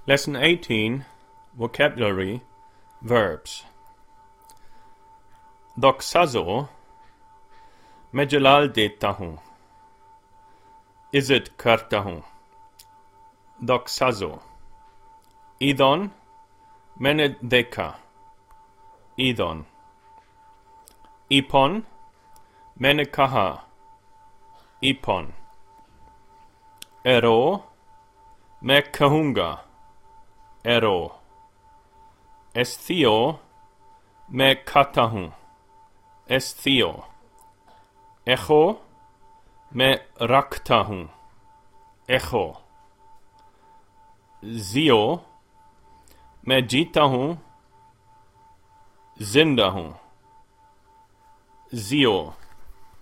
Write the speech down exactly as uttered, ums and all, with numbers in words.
Lesson eighteen, Vocabulary, Verbs. दोक्साज़ो, मैं जलाल देता हूँ, इज़्ज़त करता हूँ. दोक्साज़ो. ईदोन, मैंने देखा, ईदोन. ईपोन, मैंने कहा, ईपोन. एरो, मैं कहूँगा, एरो. एस्थियो, मैं खाता हूँ, एस्थियो. एखो, मैं रखता हूँ, एखो. जियो, मैं जीता हूँ, जिंदा हूँ, जियो.